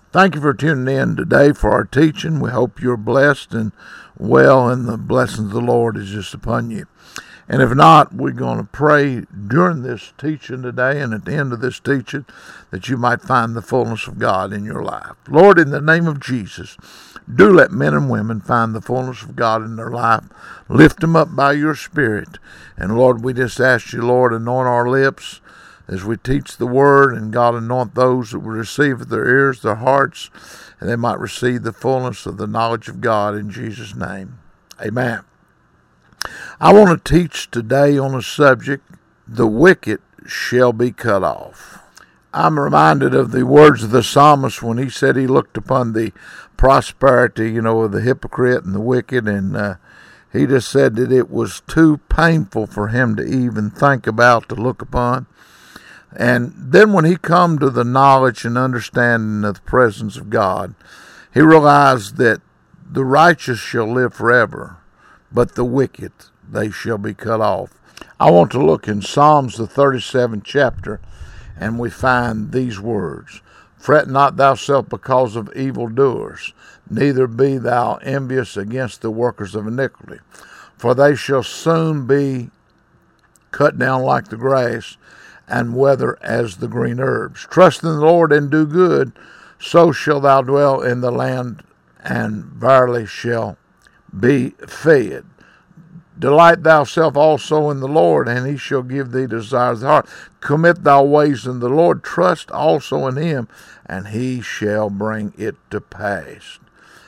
Thank you for tuning in today for our teaching. We hope you're blessed and well, and the blessings of the Lord is just upon you. And if not, we're going to pray during this teaching today and at the end of this teaching that you might find the fullness of God in your life. Lord, in the name of Jesus, do let men and women find the fullness of God in their life. Lift them up by your Spirit. And Lord, we just ask you, Lord, anoint our lips as we teach the word, and God anoint those that will receive with their ears, their hearts, and they might receive the fullness of the knowledge of God in Jesus' name. Amen. I want to teach today on a subject, the wicked shall be cut off. I'm reminded of the words of the psalmist when he said he looked upon the prosperity, of the hypocrite and the wicked, and he just said that it was too painful for him to even think about, to look upon. And then when he come to the knowledge and understanding of the presence of God, he realized that the righteous shall live forever, but the wicked, they shall be cut off. I want to look in Psalms, the 37th chapter, and we find these words. Fret not thyself because of evildoers, neither be thou envious against the workers of iniquity, for they shall soon be cut down like the grass, and wither as the green herbs. Trust in the Lord and do good, so shall thou dwell in the land, and verily shall be fed. Delight thyself also in the Lord, and he shall give thee desires of the heart. Commit thy ways in the Lord, trust also in him, and he shall bring it to pass.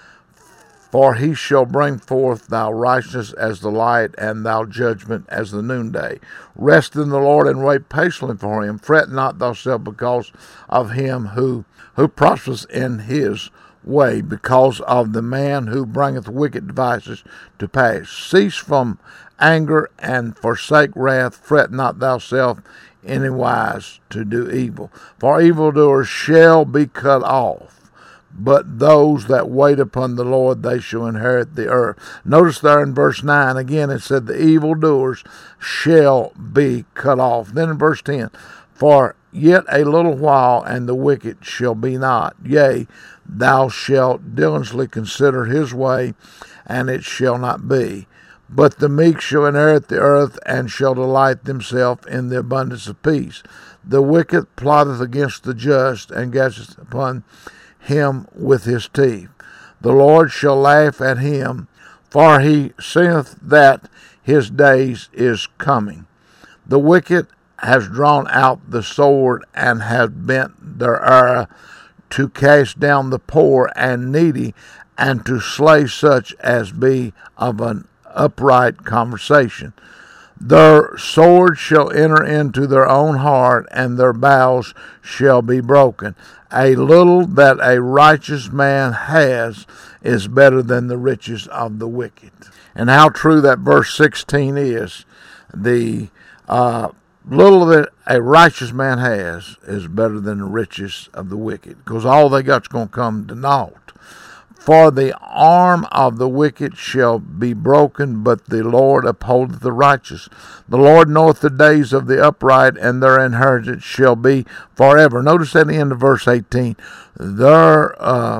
For he shall bring forth thy righteousness as the light, and thy judgment as the noonday. Rest in the Lord and wait patiently for him. Fret not thyself because of him who prospers in his way, because of the man who bringeth wicked devices to pass. Cease from anger and forsake wrath. Fret not thyself anywise to do evil. For evildoers shall be cut off, but those that wait upon the Lord, they shall inherit the earth. Notice there in verse 9, again it said the evildoers shall be cut off. Then in verse 10, for yet a little while, and the wicked shall be not. Yea, thou shalt diligently consider his way, and it shall not be. But the meek shall inherit the earth, and shall delight themselves in the abundance of peace. The wicked plotteth against the just, and gasheth upon him with his teeth. The Lord shall laugh at him, for he seeth that his days is coming. The wicked has drawn out the sword, and has bent their arrow to cast down the poor and needy, and to slay such as be of an upright conversation. Their sword shall enter into their own heart, and their bows shall be broken. A little that a righteous man has is better than the riches of the wicked. And how true that verse 16 is. The little that a righteous man has is better than the riches of the wicked, because all they got's going to come to naught. For the arm of the wicked shall be broken, but the Lord upholdeth the righteous. The Lord knoweth the days of the upright, and their inheritance shall be forever. Notice at the end of verse 18, their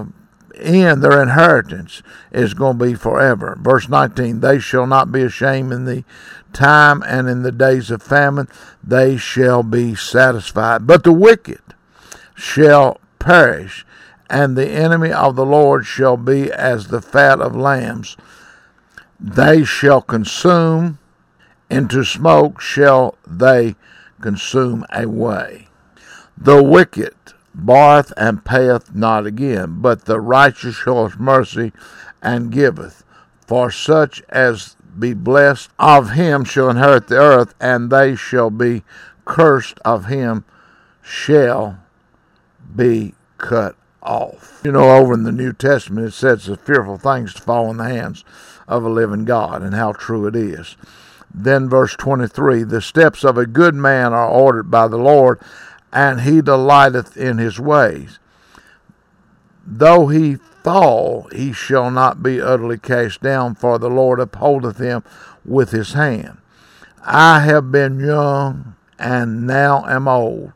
inheritance is going to be forever. Verse 19, they shall not be ashamed in the time, and in the days of famine they shall be satisfied. But the wicked shall perish, and the enemy of the Lord shall be as the fat of lambs. They shall consume, into smoke shall they consume away. The wicked borroweth and payeth not again, but the righteous showeth mercy and giveth. For such as be blessed of him shall inherit the earth, and they shall be cursed of him shall be cut off. Over in the New Testament it says the fearful things to fall in the hands of a living God, and how true it is. Then verse 23, the steps of a good man are ordered by the Lord, and he delighteth in his ways. Though he fall, he shall not be utterly cast down, for the Lord upholdeth him with his hand. I have been young, and now am old,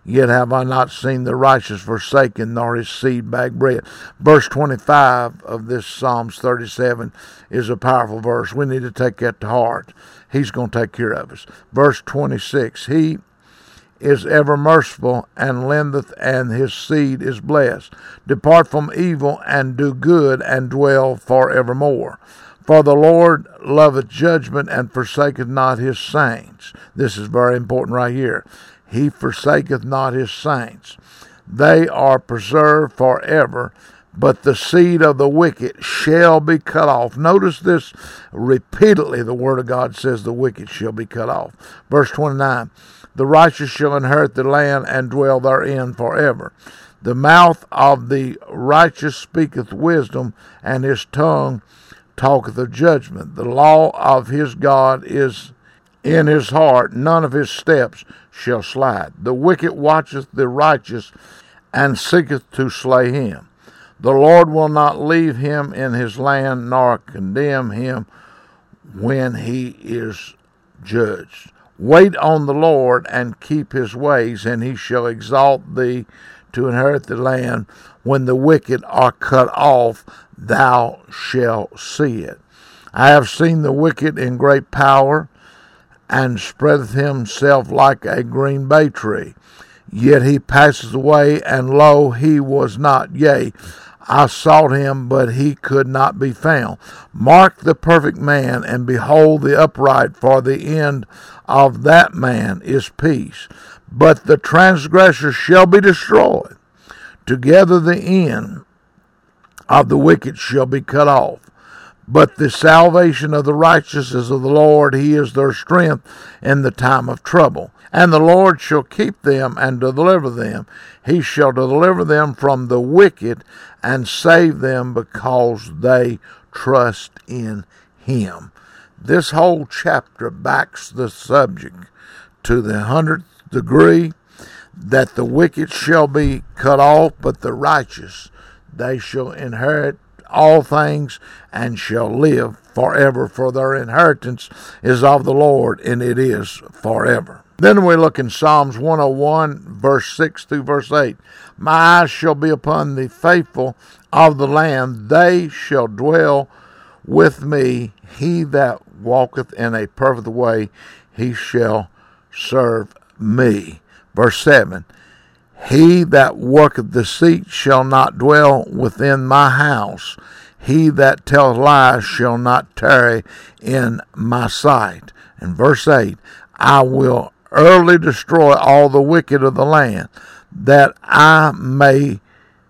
yet have I not seen the righteous forsaken, nor his seed beg bread. Verse 25 of this Psalms 37 is a powerful verse. We need to take that to heart. He's going to take care of us. Verse 26, he is ever merciful and lendeth, and his seed is blessed. Depart from evil and do good, and dwell forevermore. For the Lord loveth judgment, and forsaketh not his saints. This is very important right here. He forsaketh not his saints. They are preserved forever, but the seed of the wicked shall be cut off. Notice this repeatedly. The word of God says the wicked shall be cut off. Verse 29, the righteous shall inherit the land and dwell therein forever. The mouth of the righteous speaketh wisdom, and his tongue talketh of judgment. The law of his God is in his heart, none of his steps shall slide. The wicked watcheth the righteous, and seeketh to slay him. The Lord will not leave him in his land, nor condemn him when he is judged. Wait on the Lord, and keep his ways, and he shall exalt thee to inherit the land. When the wicked are cut off, thou shalt see it. I have seen the wicked in great power, and spreadeth himself like a green bay tree. Yet he passeth away, and lo, he was not. Yea, I sought him, but he could not be found. Mark the perfect man, and behold the upright, for the end of that man is peace. But the transgressor shall be destroyed. Together the end of the wicked shall be cut off. But the salvation of the righteous is of the Lord. He is their strength in the time of trouble. And the Lord shall keep them and deliver them. He shall deliver them from the wicked and save them, because they trust in him. This whole chapter backs the subject to the 100th degree, that the wicked shall be cut off, but the righteous, they shall inherit all things and shall live forever, for their inheritance is of the Lord, and it is forever. Then we look in Psalms 101, verse 6 through verse 8. My eyes shall be upon the faithful of the land. They shall dwell with me. He that walketh in a perfect way, he shall serve me. Verse 7. He that worketh deceit shall not dwell within my house. He that telleth lies shall not tarry in my sight. And verse 8. I will early destroy all the wicked of the land, that I may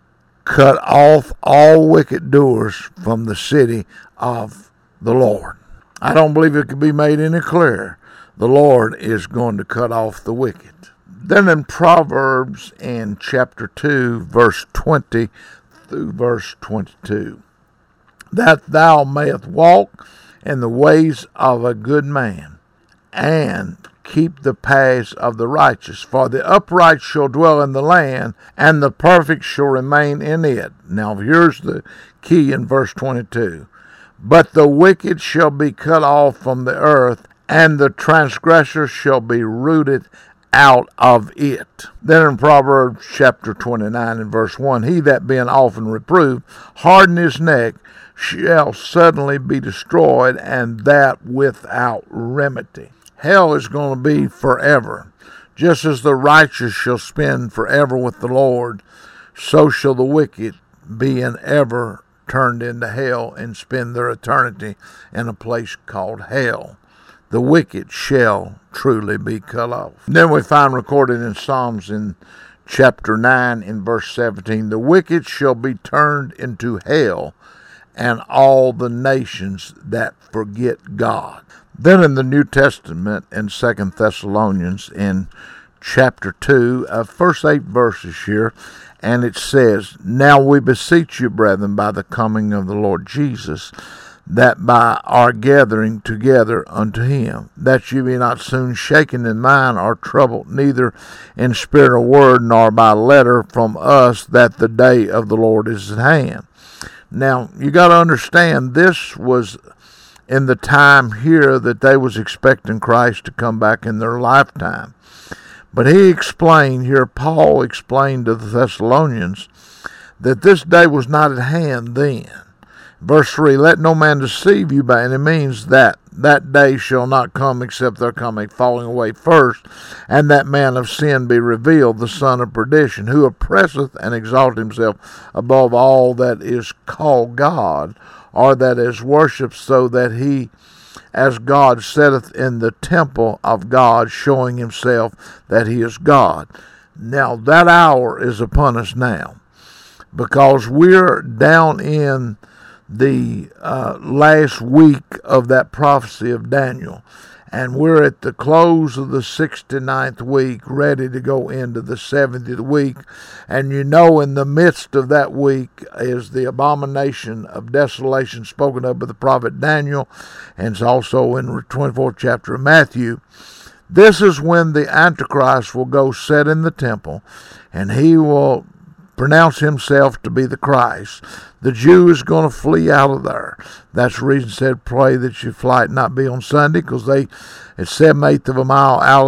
cut off all wicked doers from the city of the Lord. I don't believe it could be made any clearer. The Lord is going to cut off the wicked. Then in Proverbs in chapter 2, verse 20 through verse 22, that thou mayest walk in the ways of a good man, and keep the paths of the righteous. For the upright shall dwell in the land, and the perfect shall remain in it. Now here's the key in verse 22. But the wicked shall be cut off from the earth, and the transgressor shall be rooted out of it. Then in Proverbs chapter 29 and verse 1, he that being often reproved harden his neck shall suddenly be destroyed, and that without remedy. Hell is going to be forever. Just as the righteous shall spend forever with the Lord, so shall the wicked be in ever turned into hell and spend their eternity in a place called hell. The wicked shall truly be cut off. Then we find recorded in Psalms in chapter 9 in verse 17, the wicked shall be turned into hell, and all the nations that forget God. Then in the New Testament in 2 Thessalonians in chapter 2, first 8 verses here, and it says, Now we beseech you, brethren, by the coming of the Lord Jesus, that by our gathering together unto him, that you be not soon shaken in mind or troubled, neither in spirit or word, nor by letter from us, that the day of the Lord is at hand. Now, you got to understand, this was in the time here that they was expecting Christ to come back in their lifetime. But he explained here, Paul explained to the Thessalonians, that this day was not at hand then. Verse 3, let no man deceive you by any means, that day shall not come except there come a falling away first, and that man of sin be revealed, the son of perdition, who oppresseth and exalteth himself above all that is called God, or that is worshipped, so that he as God sitteth in the temple of God, showing himself that he is God. Now that hour is upon us now, because we're down in the last week of that prophecy of Daniel, and we're at the close of the 69th week, ready to go into the 70th week. And in the midst of that week is the abomination of desolation spoken of by the prophet Daniel, and it's also in the 24th chapter of Matthew. This is when the Antichrist will go sit in the temple, and he will pronounce himself to be the Christ. The Jew is going to flee out of there. That's the reason it said, pray that your flight not be on Sunday, because it's 7/8 of a mile out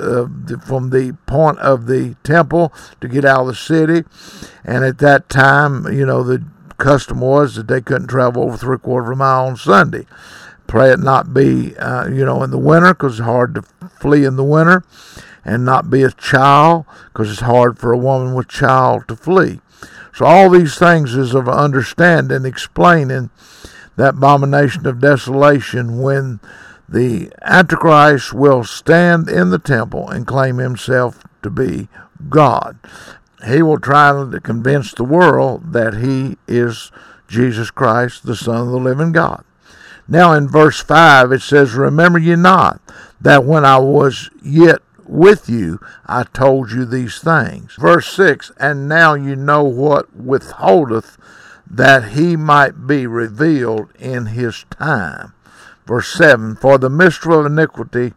of from the point of the temple to get out of the city. And at that time, the custom was that they couldn't travel over 3/4 of a mile on Sunday. Pray it not be, in the winter, because it's hard to flee in the winter, and not be a child, because it's hard for a woman with child to flee. So all these things is of understanding, explaining that abomination of desolation, when the Antichrist will stand in the temple and claim himself to be God. He will try to convince the world that he is Jesus Christ, the Son of the living God. Now in verse 5 it says, remember ye not that when I was yet with you, I told you these things. Verse 6, and now you know what withholdeth, that he might be revealed in his time. Verse 7, for the mystery of iniquity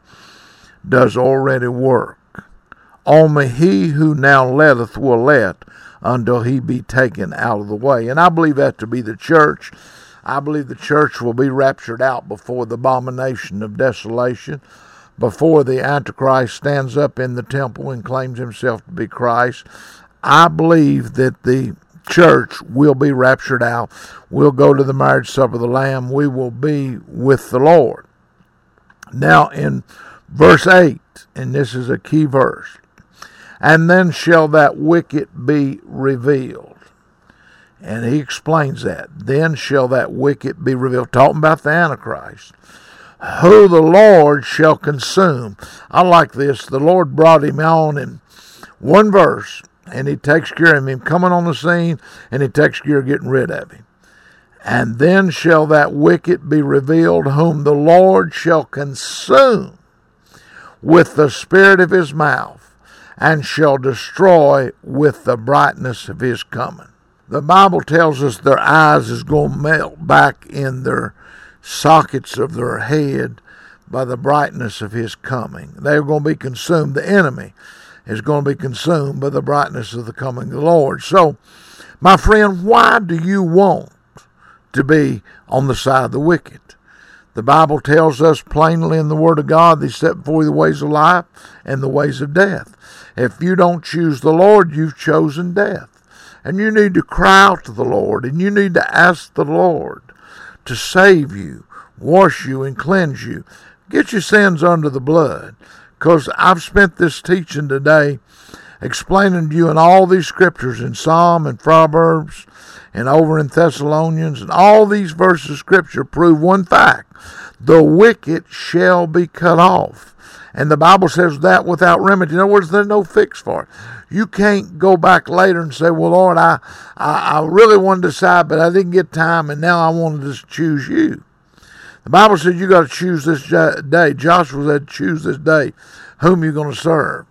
does already work. Only he who now letteth will let, until he be taken out of the way. And I believe that to be the church. I believe the church will be raptured out before the abomination of desolation, before the Antichrist stands up in the temple and claims himself to be Christ. I believe that the church will be raptured out. We'll go to the marriage supper of the Lamb. We will be with the Lord. Now in verse 8, and this is a key verse, and then shall that wicked be revealed. And he explains that. Then shall that wicked be revealed. Talking about the Antichrist, who the Lord shall consume. I like this. The Lord brought him on in one verse, and he takes care of him coming on the scene, and he takes care of getting rid of him. And then shall that wicked be revealed, whom the Lord shall consume with the spirit of his mouth, and shall destroy with the brightness of his coming. The Bible tells us their eyes is going to melt back in their sockets of their head by the brightness of his coming. They're going to be consumed. The enemy is going to be consumed by the brightness of the coming of the Lord. So, my friend, why do you want to be on the side of the wicked? The Bible tells us plainly in the Word of God, they set before you the ways of life and the ways of death. If you don't choose the Lord, you've chosen death. And you need to cry out to the Lord, and you need to ask the Lord to save you, wash you, and cleanse you. Get your sins under the blood. Because I've spent this teaching today explaining to you in all these scriptures, in Psalm and Proverbs, and over in Thessalonians, and all these verses of scripture prove one fact. The wicked shall be cut off. And the Bible says that without remedy. In other words, there's no fix for it. You can't go back later and say, well, Lord, I really wanted to decide, but I didn't get time, and now I wanted to choose you. The Bible says you got to choose this day. Joshua said, choose this day whom you're going to serve.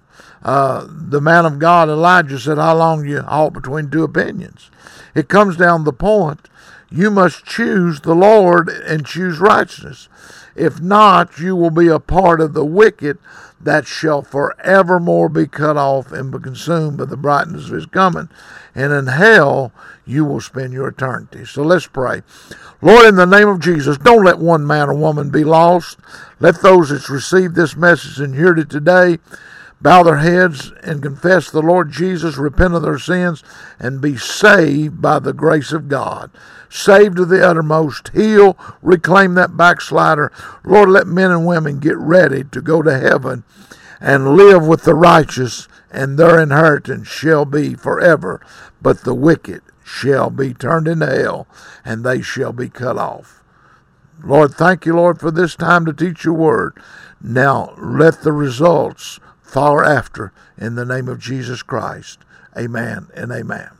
The man of God, Elijah, said, how long do you halt between two opinions? It comes down to the point, you must choose the Lord and choose righteousness. If not, you will be a part of the wicked that shall forevermore be cut off and be consumed by the brightness of his coming. And in hell, you will spend your eternity. So let's pray. Lord, in the name of Jesus, don't let one man or woman be lost. Let those that received this message and heard it today bow their heads and confess the Lord Jesus, repent of their sins, and be saved by the grace of God. Saved to the uttermost, heal, reclaim that backslider. Lord, let men and women get ready to go to heaven and live with the righteous, and their inheritance shall be forever. But the wicked shall be turned into hell, and they shall be cut off. Lord, thank you, Lord, for this time to teach your word. Now let the results follow after, in the name of Jesus Christ. Amen and amen.